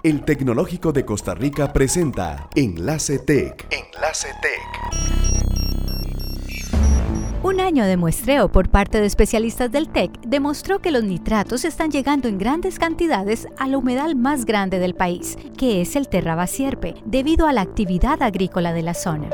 El Tecnológico de Costa Rica presenta Enlace Tech. Enlace Tech. Un año de muestreo por parte de especialistas del TEC demostró que los nitratos están llegando en grandes cantidades al humedal más grande del país, que es el Terravasierpe, debido a la actividad agrícola de la zona.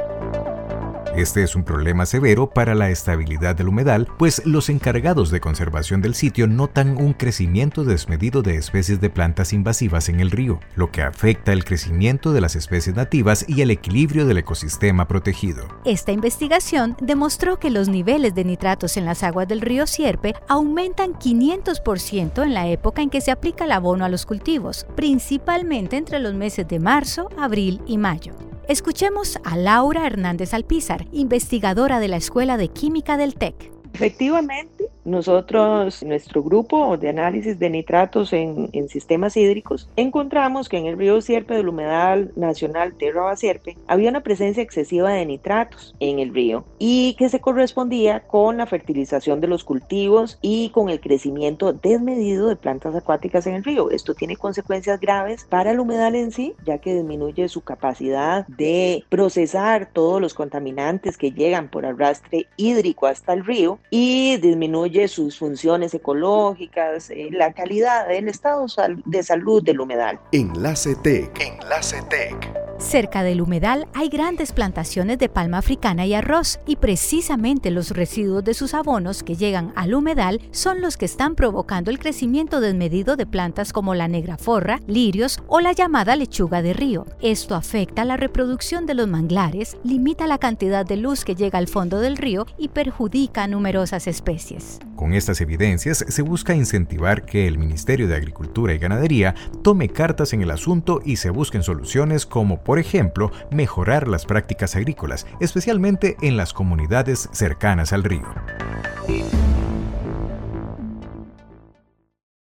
Este es un problema severo para la estabilidad del humedal, pues los encargados de conservación del sitio notan un crecimiento desmedido de especies de plantas invasivas en el río, lo que afecta el crecimiento de las especies nativas y el equilibrio del ecosistema protegido. Esta investigación demostró que los niveles de nitratos en las aguas del río Sierpe aumentan 500% en la época en que se aplica el abono a los cultivos, principalmente entre los meses de marzo, abril y mayo. Escuchemos a Laura Hernández Alpizar, investigadora de la Escuela de Química del TEC. Efectivamente, nosotros, nuestro grupo de análisis de nitratos en sistemas hídricos, encontramos que en el río Sierpe del humedal nacional Terravasierpe había una presencia excesiva de nitratos en el río y que se correspondía con la fertilización de los cultivos y con el crecimiento desmedido de plantas acuáticas en el río. Esto tiene consecuencias graves para el humedal en sí, ya que disminuye su capacidad de procesar todos los contaminantes que llegan por arrastre hídrico hasta el río y disminuye sus funciones ecológicas, la calidad del estado de salud del humedal. Enlace Tech. Enlace Tech. Cerca del humedal hay grandes plantaciones de palma africana y arroz, y precisamente los residuos de sus abonos que llegan al humedal son los que están provocando el crecimiento desmedido de plantas como la negraforra, lirios o la llamada lechuga de río. Esto afecta la reproducción de los manglares, limita la cantidad de luz que llega al fondo del río y perjudica a numerosas especies. Con estas evidencias se busca incentivar que el Ministerio de Agricultura y Ganadería tome cartas en el asunto y se busquen soluciones como, por ejemplo, mejorar las prácticas agrícolas, especialmente en las comunidades cercanas al río.